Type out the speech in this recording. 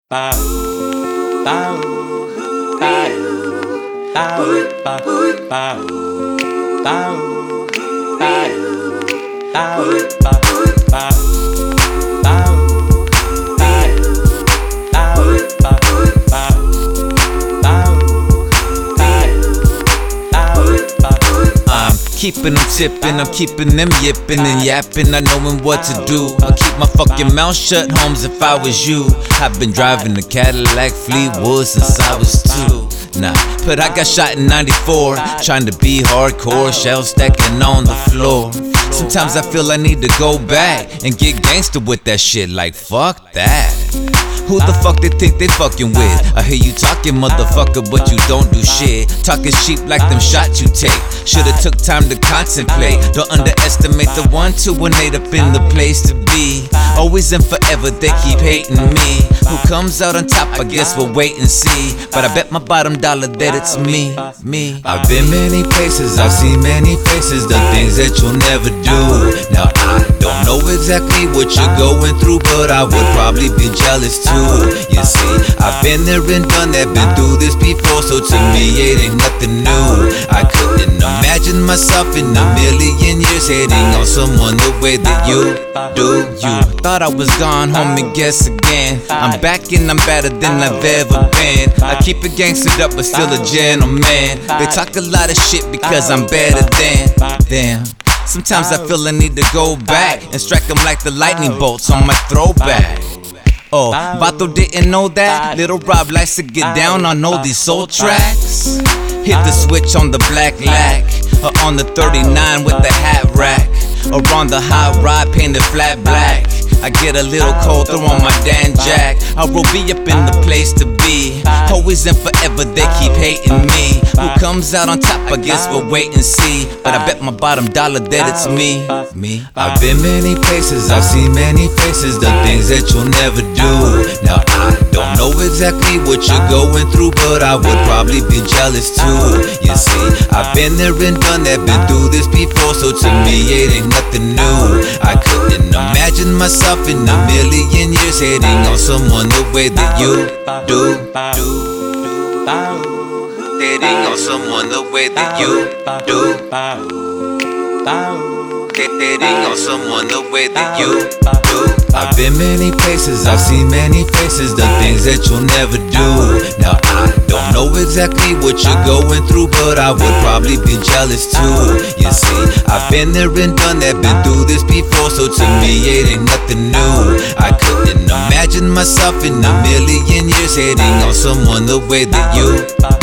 Bow, bow, bow, bow, bow, bow, bow, keeping them tipping, I'm keeping them yipping and yapping, not knowing what to do. I'll keep my fucking mouth shut, Holmes, if I was you. I've been driving a Cadillac Fleetwood since I was 2. Nah, but I got shot in '94, trying to be hardcore, shell stacking on the floor. Sometimes I feel I need to go back and get gangster with that shit, like fuck that. Who the fuck they think they fucking with? I hear you talking, motherfucker, but you don't do shit. Talking cheap like them shots you take. Should've took time to contemplate. Don't underestimate the 1, 2, and 8 up in the place to be. Always and forever they keep hating me. Who comes out on top, I guess we'll wait and see. But I bet my bottom dollar that it's me. I've been many places, I've seen many faces, done things that you'll never do. Now I don't know exactly what you're going through, but I would probably be jealous too. You see, I've been there and done that, been through this before, so to me it ain't nothing new. I couldn't imagine myself in a million years hating on someone the way that you do. You thought I was gone, homie, guess again. I'm back and I'm better than I've ever been. I keep it gangstered up, but still a gentleman. They talk a lot of shit because I'm better than them. Sometimes I feel I need to go back and strike them like the lightning bolts on my throwback. Oh, Vato didn't know that? Little Rob likes to get down on all these soul tracks. Hit the switch on the black lack, or on the 39 with the hat rack, or on the hot rod painted flat black. I get a little cold, throw on my Dan Jack. I'll be up in the place to be. Always and forever they keep hating me. Who comes out on top, I guess we'll wait and see. But I bet my bottom dollar that it's me. I've been many places, I've seen many faces, done things that you'll never do. Now I don't know exactly what you're going through, but I would probably be jealous too. You see, I've been there and done that, been through this before, so to me it ain't nothing new. I couldn't imagine myself in a million years hating on someone the way that you do. Hating on someone the way that you do. Hating on someone the way that you do. I've been many places, I've seen many faces, done things that you'll never do. Now I don't know exactly what you're going through, but I would probably be jealous too. You see, I've been there and done that, been through this before, so to me it ain't nothing new. I couldn't imagine myself in a million years hating on someone the way that you